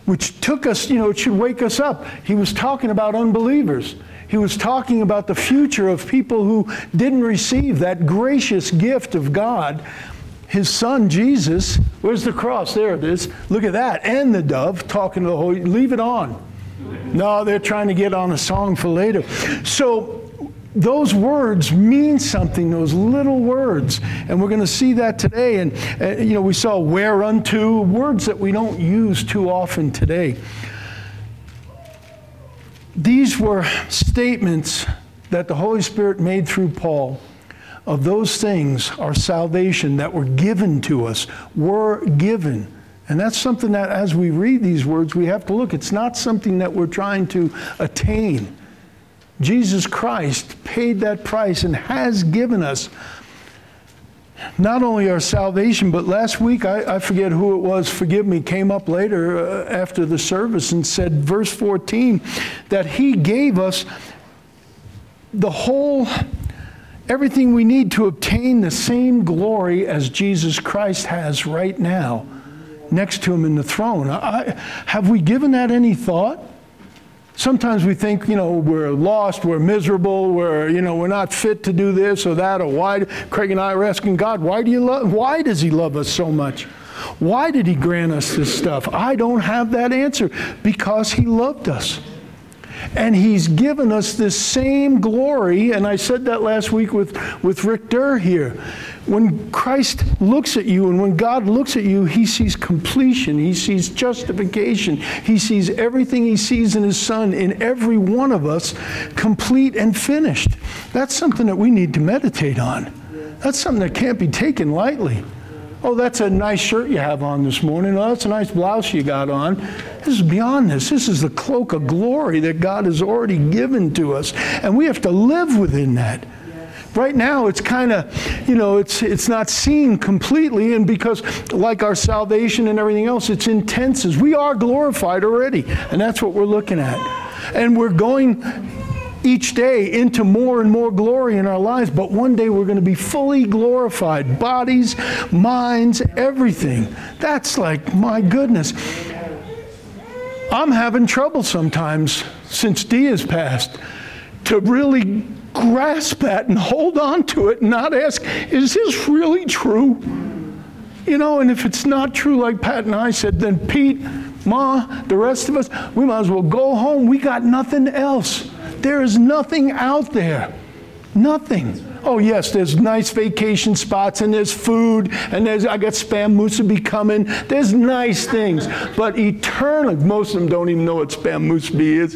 which took us, it should wake us up. He was talking about unbelievers. He was talking about the future of people who didn't receive that gracious gift of God. His son, Jesus, where's the cross? There it is. Look at that. And the dove talking to the Holy, leave it on. No, they're trying to get on a song for later. So those words mean something, those little words. And we're going to see that today. And we saw whereunto, words that we don't use too often today. These were statements that the Holy Spirit made through Paul of those things, our salvation, that were given to us, were given. And that's something that as we read these words, we have to look. It's not something that we're trying to attain. Jesus Christ paid that price and has given us not only our salvation, but last week, I forget who it was, forgive me, came up later after the service and said, verse 14, that he gave us everything we need to obtain the same glory as Jesus Christ has right now next to him in the throne. Have we given that any thought? Sometimes we think, we're lost, we're miserable, we're not fit to do this or that, or why. Craig and I are asking God, why does he love us so much? Why did he grant us this stuff? I don't have that answer. Because he loved us. And he's given us this same glory, and I said that last week with Rick Durr here. When Christ looks at you and when God looks at you, he sees completion, he sees justification, he sees everything he sees in his Son, in every one of us, complete and finished. That's something that we need to meditate on. That's something that can't be taken lightly. Oh, that's a nice shirt you have on this morning. Oh, that's a nice blouse you got on. This is beyond this. This is the cloak of glory that God has already given to us. And we have to live within that. Right now, it's kind of, it's not seen completely. And because, like our salvation and everything else, it's intense. We are glorified already. And that's what we're looking at. And we're going each day into more and more glory in our lives, but one day we're going to be fully glorified. Bodies, minds, everything. That's like, my goodness. I'm having trouble sometimes, since Dee has passed, to really grasp that and hold on to it and not ask, is this really true? And if it's not true, like Pat and I said, then Pete, Ma, the rest of us, we might as well go home. We got nothing else. There is nothing out there. Nothing. Oh, yes, there's nice vacation spots, and there's food, and I got Spam Musubi coming. There's nice things. But eternal, most of them don't even know what Spam Musubi is.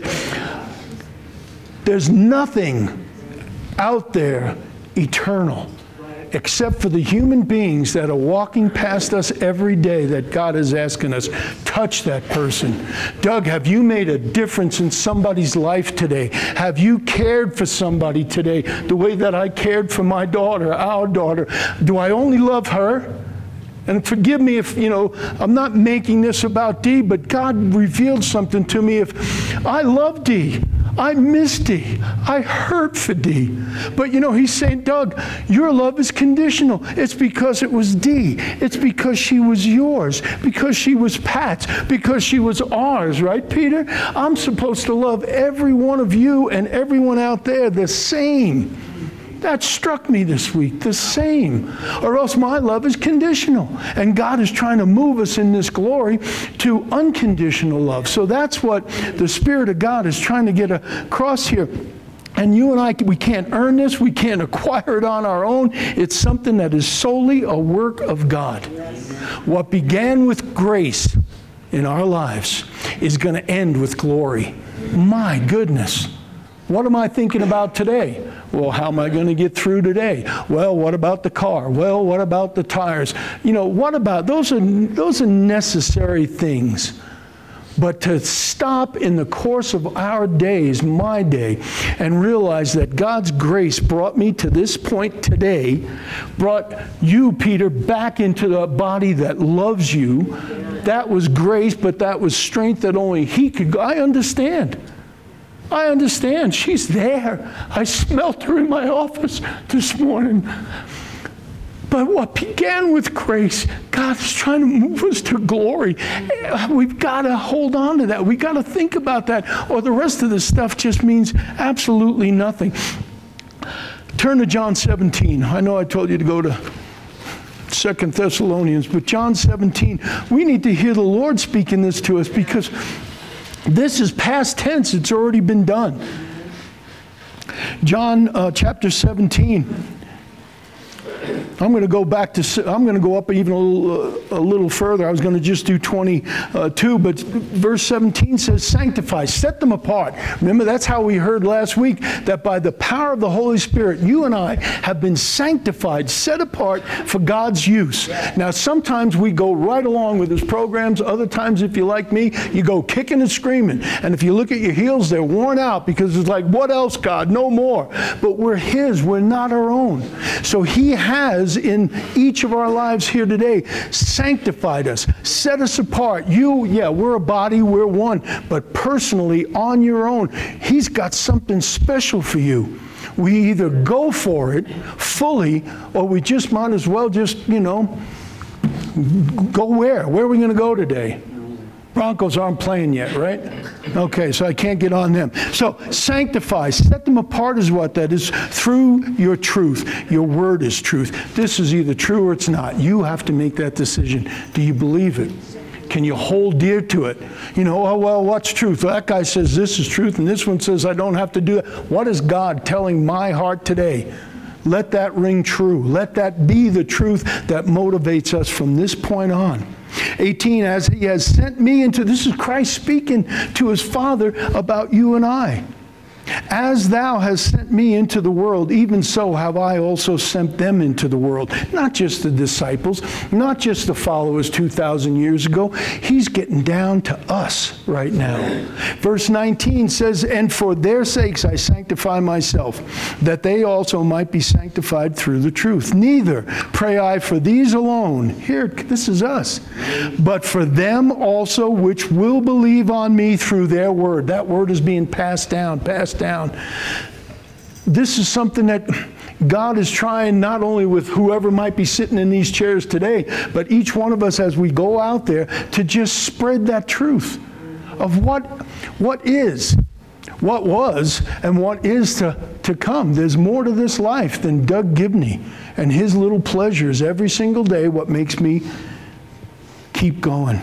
There's nothing out there eternal, except for the human beings that are walking past us every day that God is asking us, touch that person. Doug, have you made a difference in somebody's life today? Have you cared for somebody today the way that I cared for my daughter, our daughter? Do I only love her? And forgive me if, I'm not making this about Dee, but God revealed something to me. If I love Dee, I miss Dee, I hurt for Dee. But he's saying, Doug, your love is conditional. It's because it was Dee. It's because she was yours, because she was Pat's, because she was ours, right, Peter? I'm supposed to love every one of you and everyone out there the same. That struck me this week, the same. Or else my love is conditional. And God is trying to move us in this glory to unconditional love. So that's what the Spirit of God is trying to get across here. And you and I, we can't earn this. We can't acquire it on our own. It's something that is solely a work of God. What began with grace in our lives is going to end with glory. My goodness. What am I thinking about today? Well, how am I going to get through today? Well, what about the car? Well, what about the tires? What about, those are necessary things. But to stop in the course of our days, my day, and realize that God's grace brought me to this point today, brought you, Peter, back into the body that loves you. That was grace, but that was strength that only He could. I understand. She's there. I smelt her in my office this morning. But what began with grace, God is trying to move us to glory. We've got to hold on to that. We've got to think about that, or the rest of this stuff just means absolutely nothing. Turn to John 17. I know I told you to go to 2 Thessalonians, but John 17, we need to hear the Lord speaking this to us, because this is past tense. It's already been done. John chapter 17. I'm going to go up even a little further. I was going to just do 22, but verse 17 says, sanctify, set them apart. Remember, that's how we heard last week, that by the power of the Holy Spirit, you and I have been sanctified, set apart for God's use. Now, sometimes we go right along with His programs. Other times, if you're like me, you go kicking and screaming. And if you look at your heels, they're worn out, because it's like, what else, God? No more. But we're His. We're not our own. So He has, in each of our lives here today, sanctified us, set us apart. We're a body, we're one, but personally, on your own, He's got something special for you. We either go for it fully, or we just might as well just, go where? Where are we going to go today? Broncos aren't playing yet, right? Okay, so I can't get on them. So sanctify, set them apart is what that is, through your truth. Your word is truth. This is either true or it's not. You have to make that decision. Do you believe it? Can you hold dear to it? What's truth? Well, that guy says this is truth, and this one says I don't have to do that. What is God telling my heart today? Let that ring true. Let that be the truth that motivates us from this point on. 18, as He has sent me into, this is Christ speaking to His Father about you and I. As thou hast sent me into the world, even so have I also sent them into the world. Not just the disciples, not just the followers 2,000 years ago. He's getting down to us right now. Verse 19 says, and for their sakes I sanctify myself, that they also might be sanctified through the truth. Neither pray I for these alone. Here, this is us. But for them also which will believe on me through their word. That word is being passed down. This is something that God is trying, not only with whoever might be sitting in these chairs today, but each one of us as we go out there, to just spread that truth of what is, what was, and what is to come. There's more to this life than Doug Gibney and his little pleasures every single day, what makes me keep going.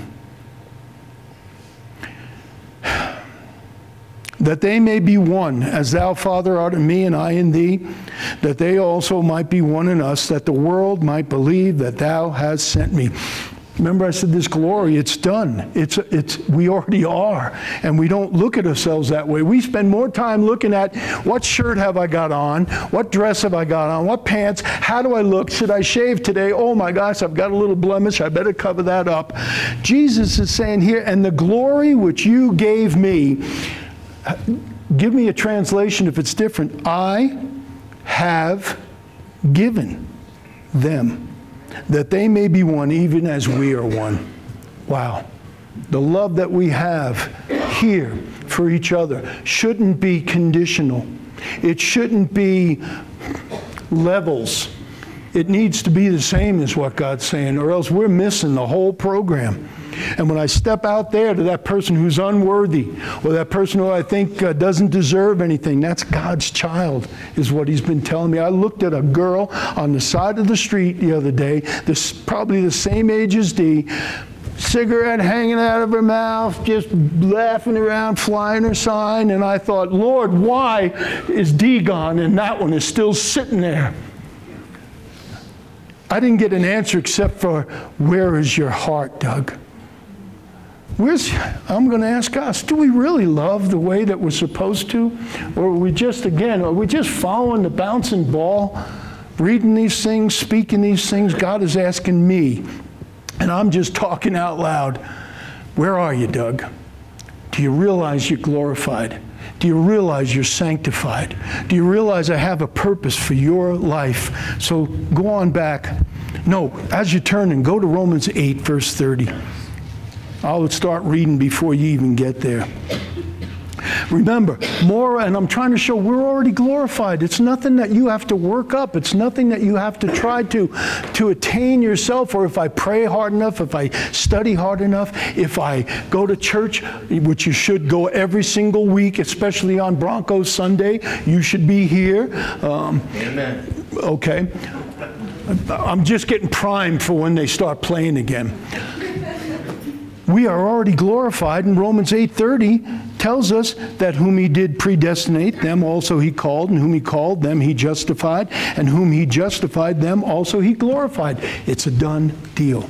That they may be one, as thou, Father, art in me and I in thee, that they also might be one in us, that the world might believe that thou hast sent me. Remember I said this glory, it's done. We already are. And we don't look at ourselves that way. We spend more time looking at what shirt have I got on, what dress have I got on, what pants, how do I look, should I shave today? Oh my gosh, I've got a little blemish, I better cover that up. Jesus is saying here, and the glory which you gave me, give me a translation if it's different. I have given them, that they may be one, even as we are one. Wow. The love that we have here for each other shouldn't be conditional. It shouldn't be levels. It needs to be the same as what God's saying, or else we're missing the whole program. And when I step out there to that person who's unworthy, or that person who I think doesn't deserve anything, that's God's child, is what He's been telling me. I looked at a girl on the side of the street the other day, probably the same age as Dee, cigarette hanging out of her mouth, just laughing around, flying her sign, and I thought, Lord, why is Dee gone and that one is still sitting there? I didn't get an answer except for, where is your heart, Doug? I'm going to ask us, do we really love the way that we're supposed to? Or are we just following the bouncing ball, reading these things, speaking these things? God is asking me, and I'm just talking out loud. Where are you, Doug? Do you realize you're glorified? Do you realize you're sanctified? Do you realize I have a purpose for your life? So go on back. No, as you turn and go to Romans 8, verse 30. I'll start reading before you even get there. Remember, more, and I'm trying to show we're already glorified. It's nothing that you have to work up. It's nothing that you have to try to attain yourself, or if I pray hard enough, if I study hard enough, if I go to church, which you should go every single week, especially on Broncos Sunday. You should be here. Amen. Okay. I'm just getting primed for when they start playing again. We are already glorified, and Romans 8:30 tells us that whom he did predestinate, them also he called, and whom he called, them he justified, and whom he justified, them also he glorified. It's a done deal.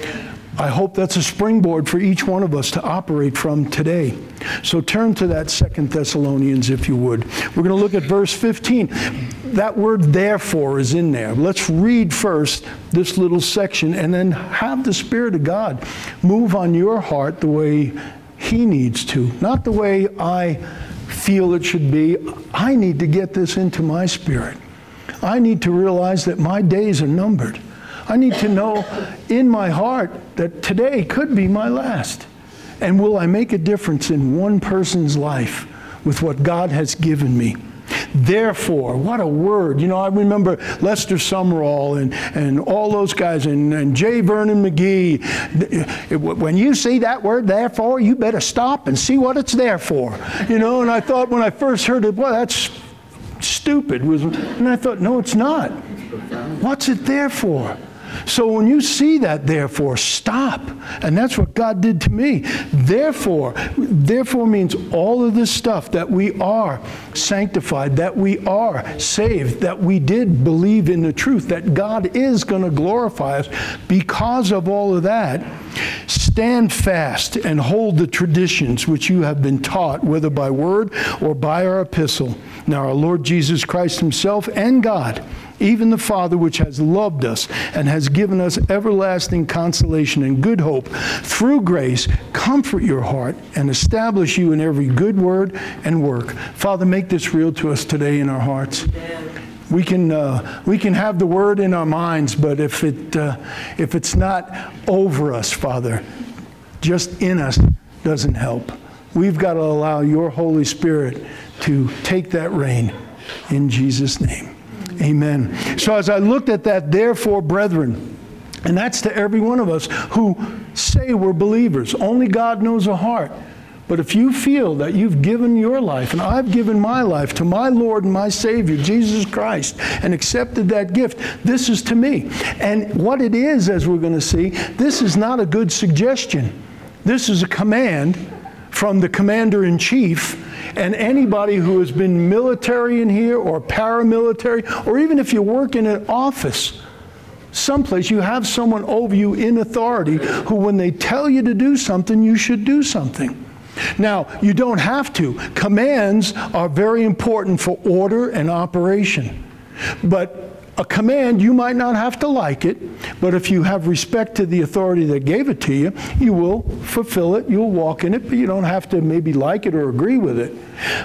I hope that's a springboard for each one of us to operate from today. So turn to that 2 Thessalonians, if you would. We're going to look at verse 15. That word therefore is in there. Let's read first this little section and then have the Spirit of God move on your heart the way he needs to, not the way I feel it should be. I need to get this into my spirit. I need to realize that my days are numbered. I need to know in my heart that today could be my last. And will I make a difference in one person's life with what God has given me? Therefore, what a word. You know, I remember Lester Sumrall and all those guys and J. Vernon McGee. When you see that word, therefore, you better stop and see what it's there for. You know, and I thought when I first heard it, well, that's stupid. And I thought, no, it's not. What's it there for? So when you see that, therefore, stop. And that's what God did to me. Therefore means all of this stuff, that we are sanctified, that we are saved, that we did believe in the truth, that God is going to glorify us. Because of all of that, stand fast and hold the traditions which you have been taught, whether by word or by our epistle. Now our Lord Jesus Christ himself and God, even the Father which has loved us and has given us everlasting consolation and good hope, through grace, comfort your heart and establish you in every good word and work. Father, make this real to us today in our hearts. We can have the word in our minds, but if it's not over us, Father, just in us doesn't help. We've got to allow your Holy Spirit to take that reign in Jesus' name. Amen. So as I looked at that, therefore, brethren, and that's to every one of us who say we're believers. Only God knows the heart. But if you feel that you've given your life, and I've given my life to my Lord and my Savior, Jesus Christ, and accepted that gift, this is to me. And what it is, as we're going to see, this is not a good suggestion. This is a command from the commander-in-chief. And anybody who has been military in here or paramilitary, or even if you work in an office, someplace you have someone over you in authority who, when they tell you to do something, you should do something. Now, you don't have to. Commands are very important for order and operation. But a command, you might not have to like it, but if you have respect to the authority that gave it to you, you will fulfill it, you'll walk in it, but you don't have to maybe like it or agree with it.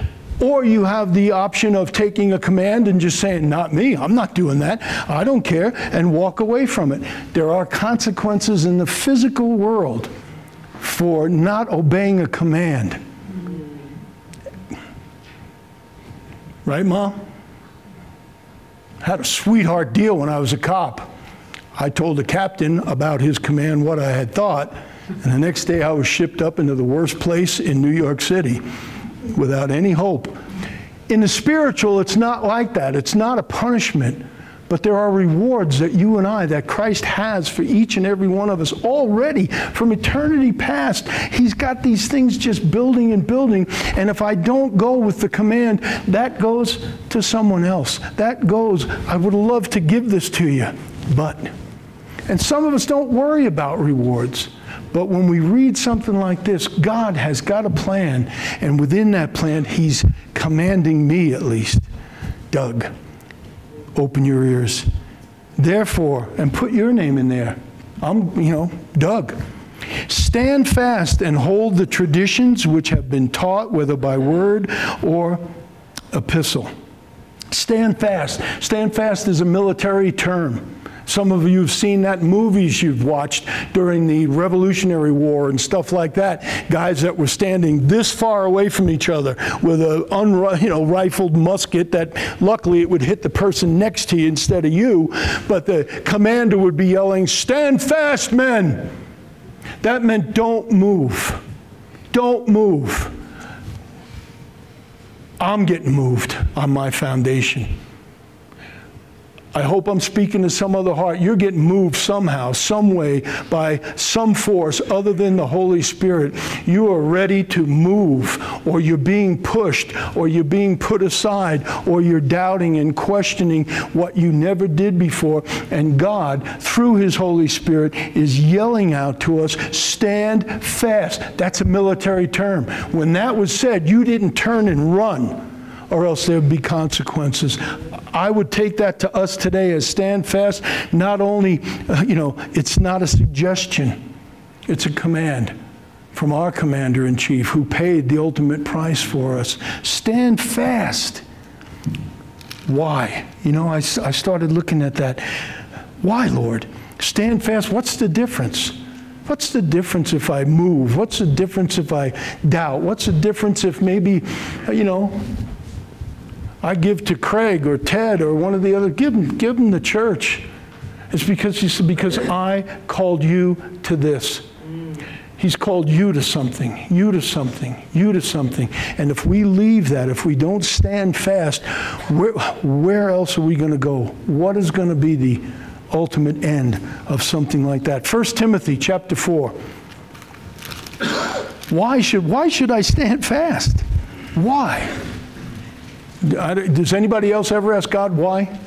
Or you have the option of taking a command and just saying, not me, I'm not doing that, I don't care, and walk away from it. There are consequences in the physical world for not obeying a command. Right, Mom? Had a sweetheart deal when I was a cop. I told the captain about his command what I had thought, and the next day I was shipped up into the worst place in New York City without any hope. In the spiritual, it's not like that. It's not a punishment, but there are rewards that you and I, that Christ has for each and every one of us already from eternity past. He's got these things just building and building, and if I don't go with the command, that goes to someone else. That goes, I would love to give this to you, but. And some of us don't worry about rewards. But when we read something like this, God has got a plan, and within that plan, he's commanding me at least. Doug, open your ears. Therefore, and put your name in there. I'm, Doug. Stand fast and hold the traditions which have been taught, whether by word or epistle. Stand fast. Stand fast is a military term. Some of you have seen that in movies you've watched during the Revolutionary War and stuff like that. Guys that were standing this far away from each other with a rifled musket that luckily it would hit the person next to you instead of you. But the commander would be yelling, "Stand fast, men!" That meant don't move. Don't move. I'm getting moved on my foundation. I hope I'm speaking to some other heart. You're getting moved somehow, some way, by some force other than the Holy Spirit. You are ready to move, or you're being pushed, or you're being put aside, or you're doubting and questioning what you never did before. And God, through His Holy Spirit, is yelling out to us, stand fast. That's a military term. When that was said, you didn't turn and run, or else there would be consequences. I would take that to us today as stand fast. Not only, it's not a suggestion. It's a command from our commander-in-chief who paid the ultimate price for us. Stand fast. Why? I started looking at that. Why, Lord? Stand fast. What's the difference? What's the difference if I move? What's the difference if I doubt? What's the difference if maybe, I give to Craig or Ted or one of the other, give them the church. It's because he said, because I called you to this. He's called you to something, you to something, you to something. And if we leave that, if we don't stand fast, where else are we going to go? What is going to be the ultimate end of something like that? 1 Timothy chapter 4. Why should I stand fast? Why? Does anybody else ever ask God why?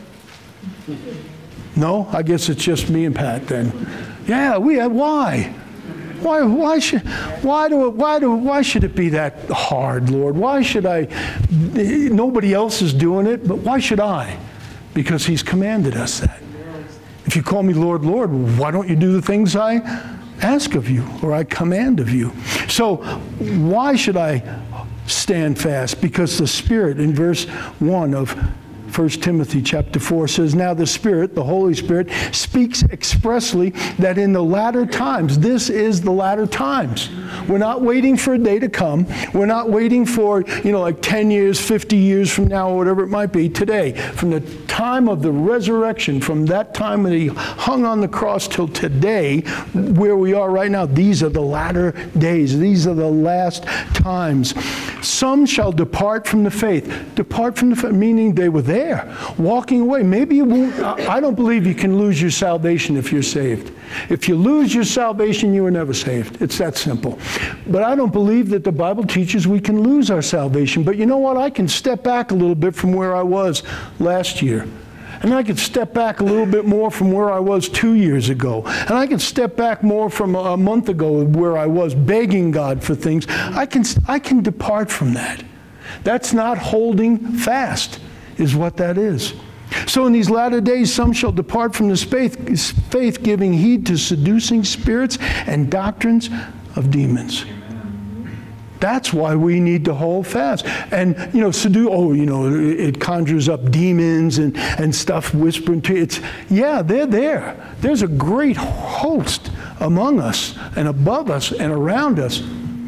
No? I guess it's just me and Pat then. Yeah, why? Why should it be that hard, Lord? Why should I? Nobody else is doing it, but why should I? Because He's commanded us that. If you call me Lord, Lord, why don't you do the things I ask of you or I command of you? So why should I stand fast? Because the Spirit, in verse 1 of 1 Timothy chapter 4 says, now the Spirit, the Holy Spirit, speaks expressly that in the latter times, this is the latter times. We're not waiting for a day to come. We're not waiting for, like 10 years, 50 years from now, or whatever it might be. Today, from the time of the resurrection, from that time that He hung on the cross till today, where we are right now, these are the latter days. These are the last times. Some shall depart from the faith. Depart from the faith, meaning they were there, walking away. Maybe you won't. I don't believe you can lose your salvation if you're saved. If you lose your salvation, you were never saved. It's that simple. But I don't believe that the Bible teaches we can lose our salvation. But you know what? I can step back a little bit from where I was last year. And I could step back a little bit more from where I was 2 years ago. And I can step back more from a month ago where I was begging God for things. I can depart from that. That's not holding fast, is what that is. So in these latter days, some shall depart from this faith, giving heed to seducing spirits and doctrines of demons. That's why we need to hold fast. And, it conjures up demons and stuff whispering to you. They're there. There's a great host among us and above us and around us.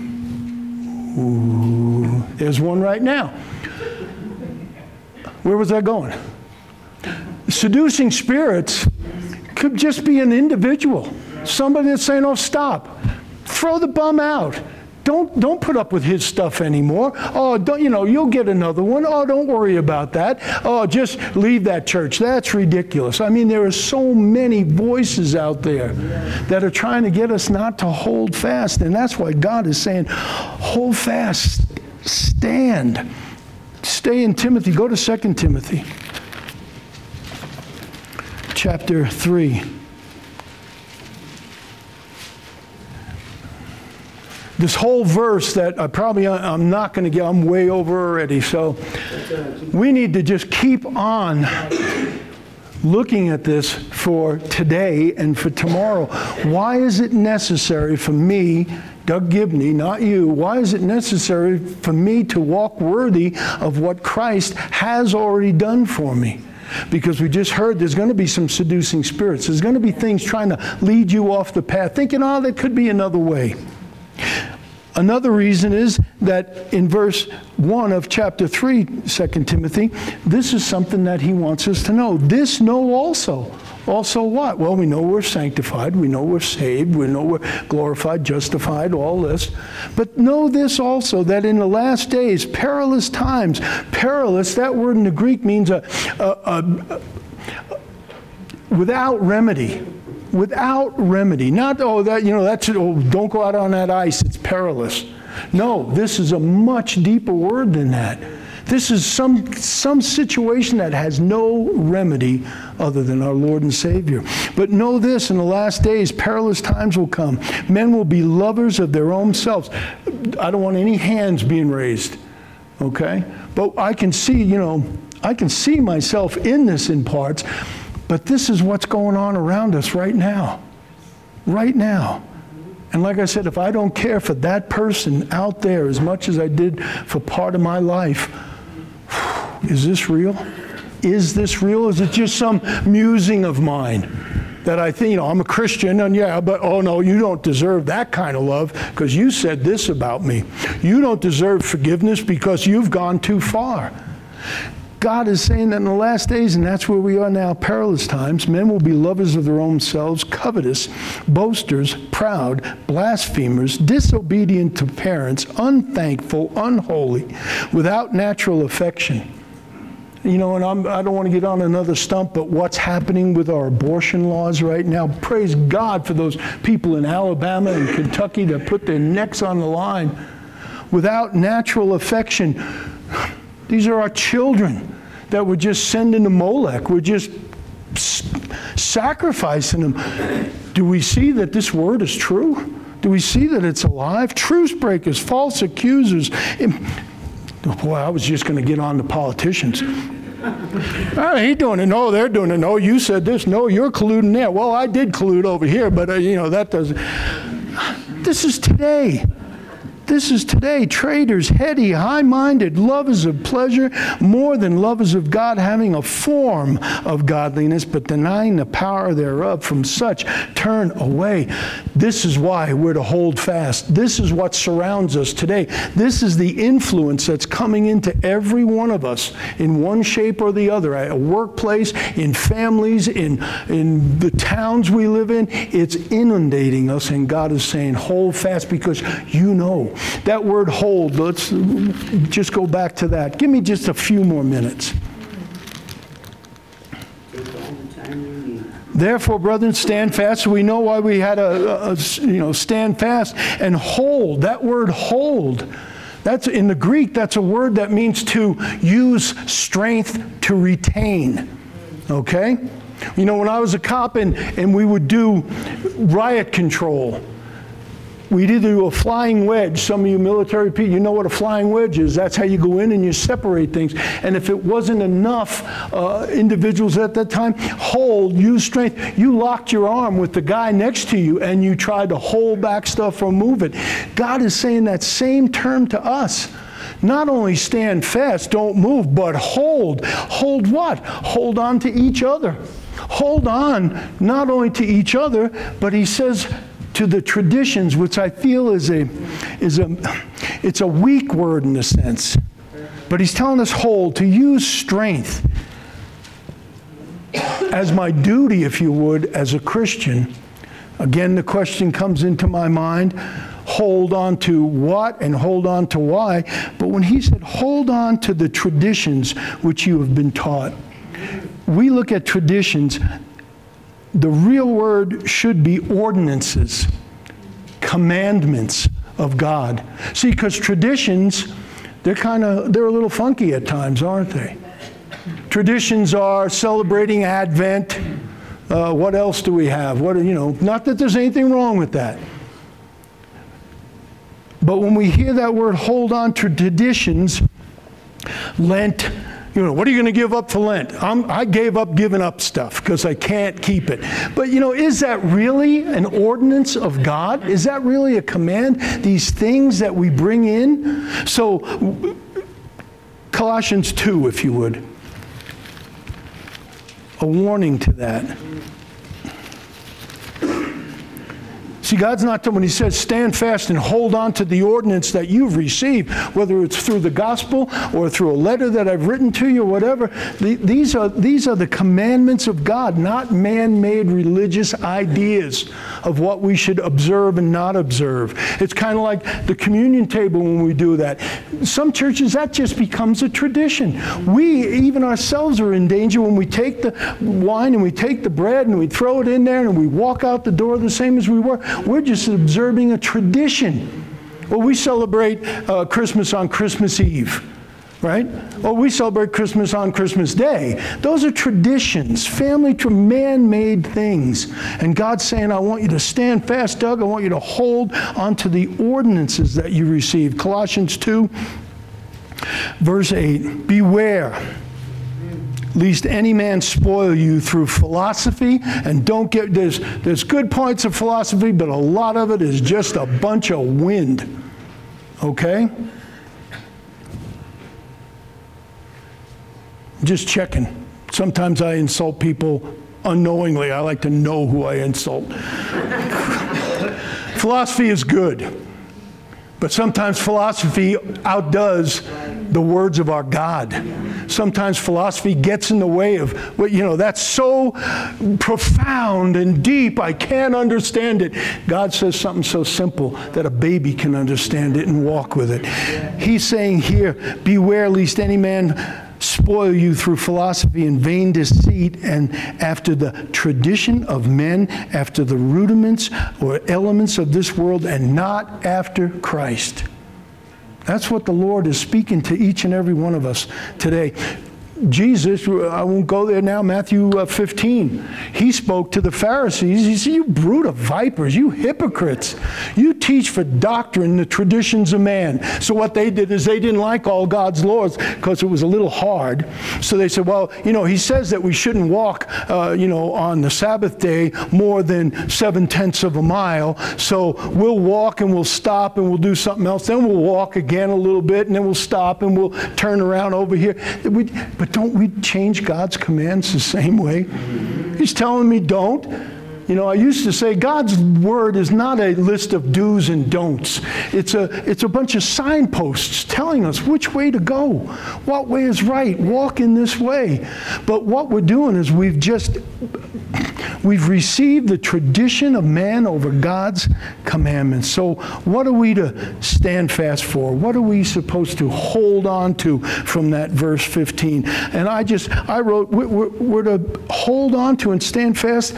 Ooh, there's one right now. Where was I going? Seducing spirits could just be an individual. Somebody that's saying, oh, stop. Throw the bum out. Don't put up with his stuff anymore. Oh, you'll get another one. Oh, don't worry about that. Oh, just leave that church. That's ridiculous. I mean, there are so many voices out there that are trying to get us not to hold fast. And that's why God is saying, hold fast, stand. Stay in Timothy. Go to 2 Timothy chapter 3. This whole verse that I'm not going to get, I'm way over already. So we need to just keep on looking at this for today and for tomorrow. Why is it necessary for me, Doug Gibney, not you, why is it necessary for me to walk worthy of what Christ has already done for me? Because we just heard there's going to be some seducing spirits. There's going to be things trying to lead you off the path, thinking, oh, there could be another way. Another reason is that in verse 1 of chapter 3, 2 Timothy, this is something that he wants us to know. This know also. Also what? Well, we know we're sanctified. We know we're saved. We know we're glorified, justified, all this. But know this also, that in the last days, perilous times. Perilous, that word in the Greek means without remedy. Without remedy. Not, oh, that, that's, oh, don't go out on that ice, it's perilous. No, this is a much deeper word than that. This is some situation that has no remedy other than our Lord and Savior. But know this, in the last days, perilous times will come. Men will be lovers of their own selves. I don't want any hands being raised, okay? But I can see, I can see myself in this in parts. But this is what's going on around us right now. Right now. And like I said, if I don't care for that person out there as much as I did for part of my life, is this real? Is this real? Is it just some musing of mine that I think, I'm a Christian and but oh no, you don't deserve that kind of love because you said this about me. You don't deserve forgiveness because you've gone too far. God is saying that in the last days, and that's where we are now, perilous times, men will be lovers of their own selves, covetous, boasters, proud, blasphemers, disobedient to parents, unthankful, unholy, without natural affection. And I don't want to get on another stump, but what's happening with our abortion laws right now, praise God for those people in Alabama and Kentucky that put their necks on the line. Without natural affection. These are our children that we're just sending to Molech. We're just sacrificing them. Do we see that this word is true? Do we see that it's alive? Truce breakers, false accusers. Boy, I was just going to get on the politicians. He's doing it. No, they're doing it. No, you said this. No, you're colluding there. Well, I did collude over here, but, that doesn't. This is today. This is today. Traitors, heady, high-minded, lovers of pleasure, more than lovers of God, having a form of godliness, but denying the power thereof. From such, turn away. This is why we're to hold fast. This is what surrounds us today. This is the influence that's coming into every one of us in one shape or the other, at a workplace, in families, in the towns we live in. It's inundating us, and God is saying, hold fast, because that word hold, let's just go back to that. Give me just a few more minutes. Therefore, brethren, stand fast. So we know why we had stand fast and hold. That word hold, that's in the Greek, that's a word that means to use strength to retain. Okay? When I was a cop and we would do riot control, we'd either do a flying wedge. Some of you military people, you know what a flying wedge is. That's how you go in and you separate things. And if it wasn't enough individuals at that time, use strength. You locked your arm with the guy next to you and you tried to hold back stuff or move it. God is saying that same term to us. Not only stand fast, don't move, but hold. Hold what? Hold on to each other. Hold on not only to each other, but he says, to the traditions, which I feel it's a weak word in a sense. But he's telling us to use strength as my duty, if you would, as a Christian. Again, the question comes into my mind, hold on to what and hold on to why? But when he said, hold on to the traditions which you have been taught. We look at traditions. The real word should be ordinances, commandments of God. See, because traditions, they're a little funky at times, aren't they? Traditions are celebrating Advent. What else do we have? Not that there's anything wrong with that. But when we hear that word, hold on to traditions, Lent, what are you going to give up for Lent? I gave up giving up stuff because I can't keep it. But, is that really an ordinance of God? Is that really a command? These things that we bring in? So, Colossians 2, if you would. a warning to that. See, God's not, when he says stand fast and hold on to the ordinance that you've received, whether it's through the gospel or through a letter that I've written to you or whatever, these are the commandments of God, not man-made religious ideas of what we should observe and not observe. It's kind of like the communion table when we do that. Some churches, that just becomes a tradition. We, even ourselves, are in danger when we take the wine and we take the bread and we throw it in there and we walk out the door the same as we were. We're just observing a tradition. Well, we celebrate Christmas on Christmas Eve, right? Or we celebrate Christmas on Christmas Day. Those are traditions, man-made things. And God's saying, I want you to stand fast, Doug. I want you to hold onto the ordinances that you received. Colossians 2, verse 8, beware lest any man spoil you through philosophy. And don't get, there's good points of philosophy, but a lot of it is just a bunch of wind. Okay? Just checking. Sometimes I insult people unknowingly. I like to know who I insult. Philosophy is good, but sometimes philosophy outdoes the words of our God. Sometimes philosophy gets in the way of, that's so profound and deep, I can't understand it. God says something so simple that a baby can understand it and walk with it. He's saying here, beware lest any man spoil you through philosophy and vain deceit, and after the tradition of men, after the rudiments or elements of this world, and not after Christ. That's what the Lord is speaking to each and every one of us today. Jesus, I won't go there now, Matthew 15, he spoke to the Pharisees. He said, you brood of vipers, you hypocrites. You teach for doctrine the traditions of man. So what they did is they didn't like all God's laws because it was a little hard. So they said, well, he says that we shouldn't walk, on the Sabbath day more than 7/10 of a mile. So we'll walk and we'll stop and we'll do something else. Then we'll walk again a little bit and then we'll stop and we'll turn around over here. But don't we change God's commands the same way? He's telling me don't. I used to say God's word is not a list of do's and don'ts. It's a bunch of signposts telling us which way to go. What way is right? Walk in this way. But what we're doing is we've received the tradition of man over God's commandments. So what are we to stand fast for? What are we supposed to hold on to from that verse 15? And I wrote, we're to hold on to and stand fast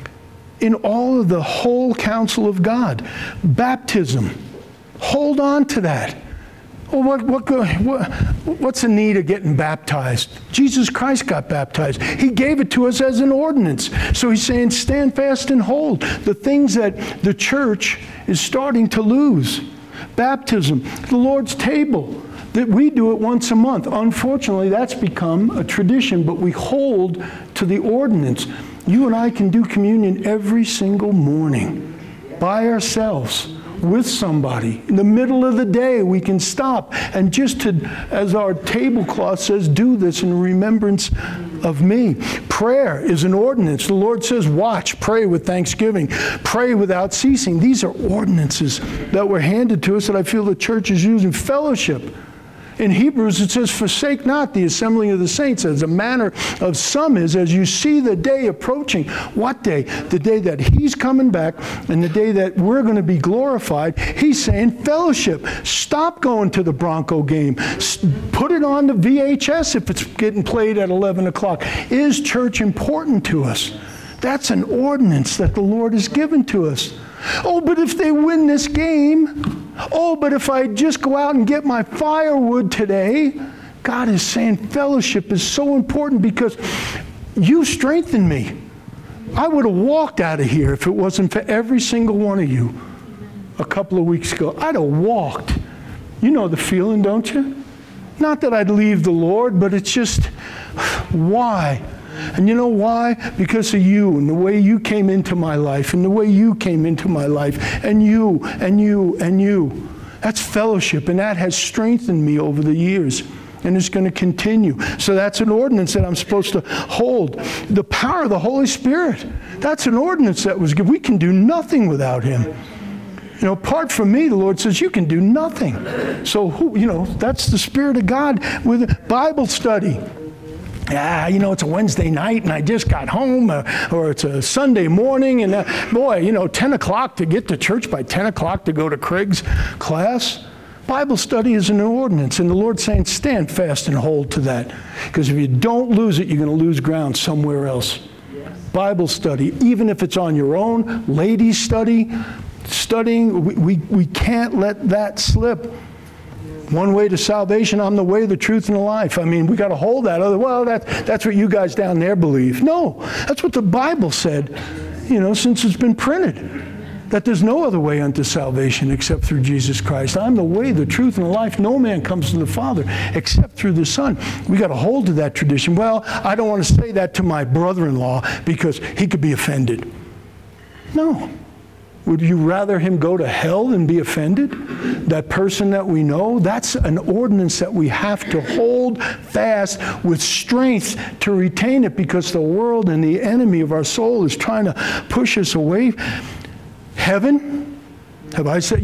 in all of the whole counsel of God. Baptism. Hold on to that. Well, what's the need of getting baptized? Jesus Christ got baptized. He gave it to us as an ordinance. So he's saying stand fast and hold. The things that the church is starting to lose. Baptism, the Lord's table, that we do it once a month. Unfortunately, that's become a tradition, but we hold to the ordinance. You and I can do communion every single morning by ourselves, with somebody. In the middle of the day, we can stop and just as our tablecloth says, do this in remembrance of me. Prayer is an ordinance. The Lord says, watch, pray with thanksgiving, pray without ceasing. These are ordinances that were handed to us that I feel the church is using. Fellowship. In Hebrews, it says, forsake not the assembling of the saints, as the manner of some is, as you see the day approaching. What day? The day that he's coming back and the day that we're going to be glorified. He's saying fellowship. Stop going to the Bronco game. Put it on the VHS if it's getting played at 11 o'clock. Is church important to us? That's an ordinance that the Lord has given to us. Oh, but if they win this game, oh, but if I just go out and get my firewood today, God is saying fellowship is so important because you strengthen me. I would have walked out of here if it wasn't for every single one of you a couple of weeks ago. I'd have walked. You know the feeling, don't you? Not that I'd leave the Lord, but it's just, why? And you know why? Because of you and the way you came into my life and the way you came into my life and you and you and you. That's fellowship, and that has strengthened me over the years. And it's going to continue. So that's an ordinance that I'm supposed to hold. The power of the Holy Spirit, that's an ordinance that was given. We can do nothing without him. Apart from me, the Lord says, you can do nothing. So, that's the Spirit of God with Bible study. It's a Wednesday night and I just got home, or it's a Sunday morning, and 10 o'clock to get to church by 10 o'clock to go to Craig's class. Bible study is an ordinance, and the Lord's saying, stand fast and hold to that. Because if you don't lose it, you're going to lose ground somewhere else. Yes. Bible study, even if it's on your own, ladies studying, we can't let that slip. One way to salvation, I'm the way, the truth, and the life. We got to hold that. That's what you guys down there believe. No, that's what the Bible said, since it's been printed. That there's no other way unto salvation except through Jesus Christ. I'm the way, the truth, and the life. No man comes to the Father except through the Son. We got to hold to that tradition. Well, I don't want to say that to my brother-in-law because he could be offended. No. Would you rather him go to hell than be offended? That person that we know, that's an ordinance that we have to hold fast with strength to retain it, because the world and the enemy of our soul is trying to push us away. Heaven? Have I said,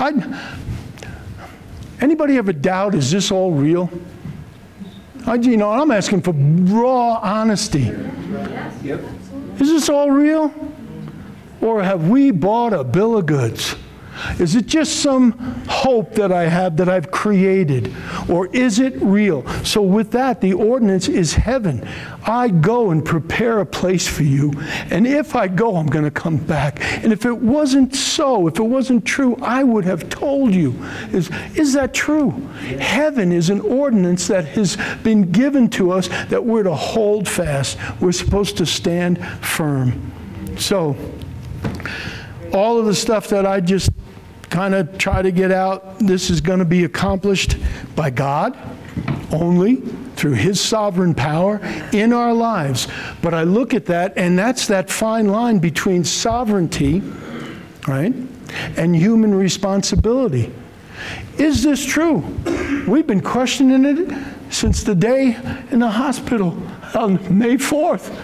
anybody ever doubt, is this all real? I'm asking for raw honesty. Yep. Is this all real? Or have we bought a bill of goods? Is it just some hope that I have that I've created? Or is it real? So with that, the ordinance is heaven. I go and prepare a place for you. And if I go, I'm going to come back. And if it wasn't so, if it wasn't true, I would have told you. Is that true? Heaven is an ordinance that has been given to us that we're to hold fast. We're supposed to stand firm. So, all of the stuff that I just kind of try to get out, this is going to be accomplished by God only through his sovereign power in our lives. But I look at that, and that's that fine line between sovereignty, right, and human responsibility. Is this true? We've been questioning it since the day in the hospital on May 4th.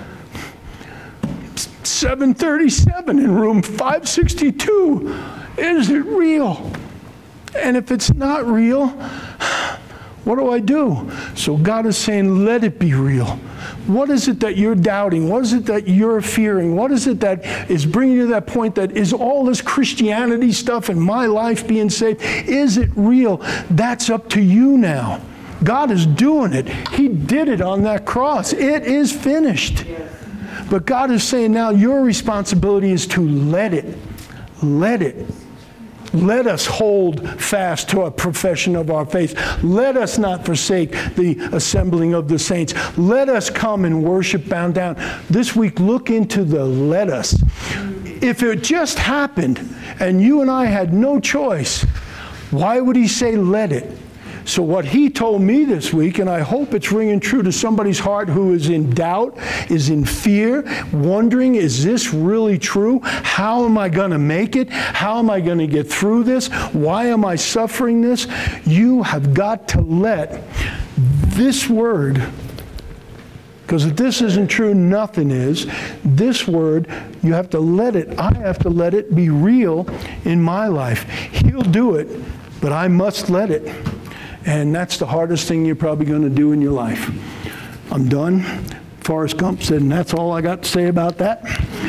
737 in room 562. Is it real? And if it's not real, what do I do? So God is saying, let it be real. What is it that you're doubting? What is it that you're fearing? What is it that is bringing you to that point that is all this Christianity stuff and my life being saved? Is it real? That's up to you now. God is doing it. He did it on that cross. It is finished. But God is saying now your responsibility is to let it. Let it. Let us hold fast to a profession of our faith. Let us not forsake the assembling of the saints. Let us come and worship bound down. This week, look into the let us. If it just happened and you and I had no choice, why would he say let it? So what he told me this week, and I hope it's ringing true to somebody's heart who is in doubt, is in fear, wondering, is this really true? How am I going to make it? How am I going to get through this? Why am I suffering this? You have got to let this word, because if this isn't true, nothing is. This word, you have to let it, I have to let it be real in my life. He'll do it, but I must let it. And that's the hardest thing you're probably going to do in your life. I'm done. Forrest Gump said, and that's all I got to say about that.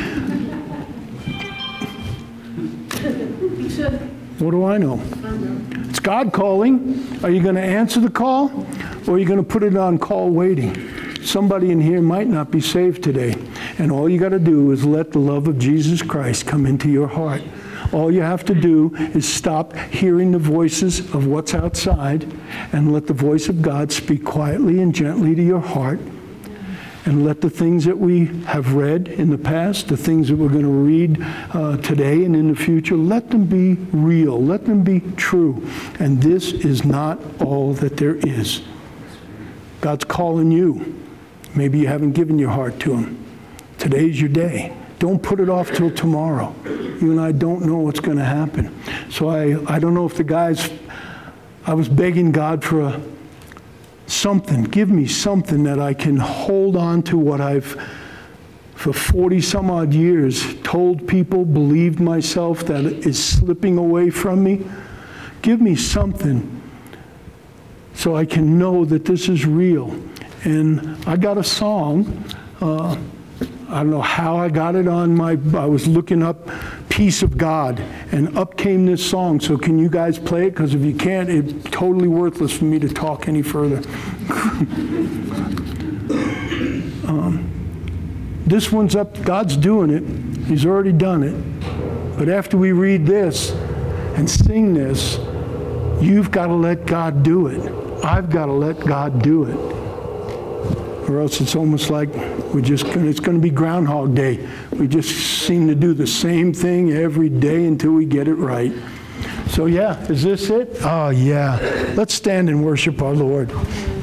What do I know? It's God calling. Are you going to answer the call? Or are you going to put it on call waiting? Somebody in here might not be saved today. And all you got to do is let the love of Jesus Christ come into your heart. All you have to do is stop hearing the voices of what's outside and let the voice of God speak quietly and gently to your heart. And let the things that we have read in the past, the things that we're going to read today and in the future, let them be real. Let them be true. And this is not all that there is. God's calling you. Maybe you haven't given your heart to him. Today's your day. Don't put it off till tomorrow. You and I don't know what's going to happen. So I don't know if the guys, I was begging God for a something. Give me something that I can hold on to what I've, for 40 some odd years, told people, believed myself that is slipping away from me. Give me something so I can know that this is real. And I got a song. I don't know how I got it on I was looking up Peace of God, and up came this song. So can you guys play it? Because if you can't, it's totally worthless for me to talk any further. This one's up. God's doing it. He's already done it. But after we read this and sing this, you've got to let God do it. I've got to let God do it. Or else it's almost like it's going to be Groundhog Day. We just seem to do the same thing every day until we get it right. So yeah, is this it? Oh yeah. Let's stand and worship our Lord.